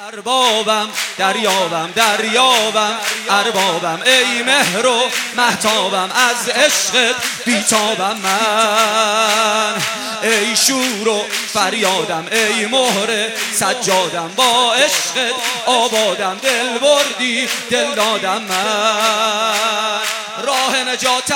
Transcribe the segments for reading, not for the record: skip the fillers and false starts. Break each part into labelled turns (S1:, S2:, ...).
S1: اربابم دریابم اربابم ای مهر و مهتابم از عشقت بیتابم من، ای شور و فریادم ای مهر سجادم با عشقت آبادم، دل بردی دل دادم من، راه نجاتم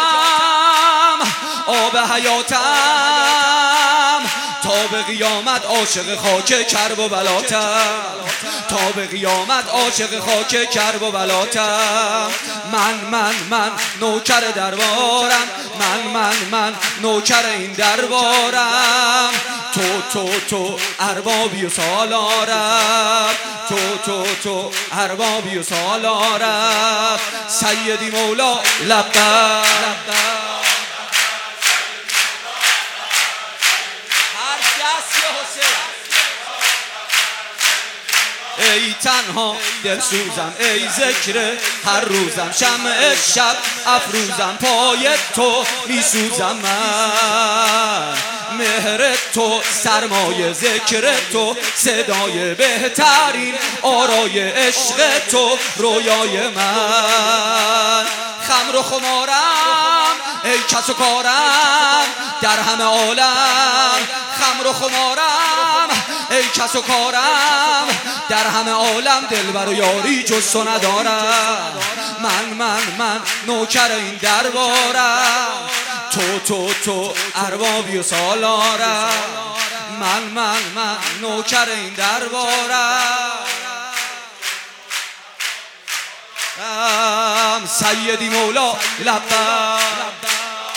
S1: آب حیاتم تا به قیامت عاشق خاک کرب و بلاتم، تا به قیامت عاشق خاک کرب و بلاتم. من نوکر دربارم، من نوکر این دربارم، تو اربابی و سالارم، تو اربابی و سالارم. سیدی مولا لبیک ای تنها دل سوزم، ای ذکر هر روزم، شمع شب افروزم، پای تو می سوزم من، مهر تو سرمایه ذکر تو صدای بهترین آرای عشق تو رویای من، خمر و خمارم ای کس و کارم در همه عالم، خمر و خمارم ای کس و کارم در همه عالم، دلبر و یاری جز تو ندارم. من نوکر این دربارم، تو اربابی و سالارم، من نوکر این دربارم. سیدی مولا لبیک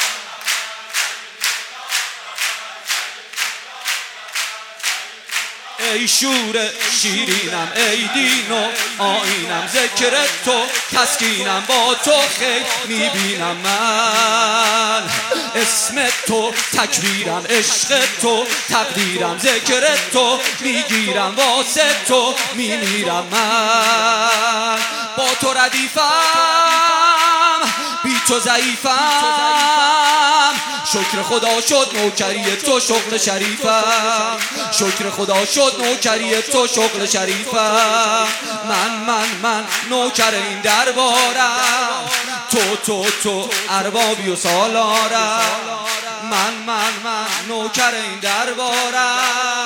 S1: ای شور شیرینم ای دین و آیینم، ذکر تو تسکینم، با تو خیر میبینم من، اسم تو تکبیرم، عشق تو تقدیرم، ذکر تو میگیرم، واسه تو میمیرم من، با تو ردیفم بی تو ضعیفم، شکر خدا شد نوکری تو شغل شریفم، شکر خدا شد نوکری تو شغل شریفم. من نوکر این دربارم، تو اربابی و سالارم، من نوکر این دربارم.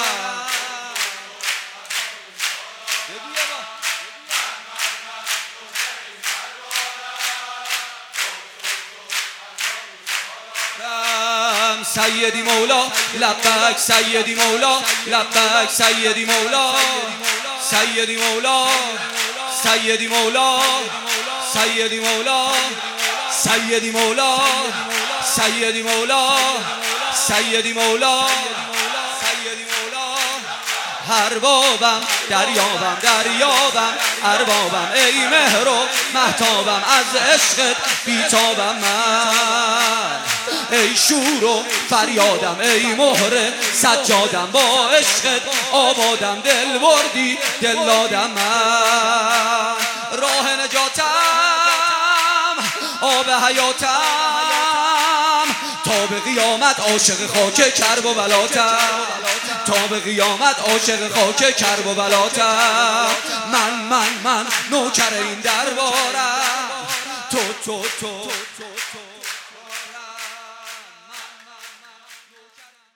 S1: سیدی مولا لبیک سیدی مولا لبیک سیدی مولا، سیدی مولا سیدی مولا سیدی مولا سیدی مولا سیدی مولا سیدی مولا سیدی مولا. اربابم دریابم اربابم ای مهر و مهتابم از عشقت بیتابم من، ای شور و فریادم ای مهر سجادم با عشقت آبادم، دل بردی دل دادم من، راه نجاتم آب حیاتم تا به قیامت عاشق خاک کرب و بلاتم، تا به قیامت عاشق خاک کرب و بلاتم. من نوکر این دربارم، تو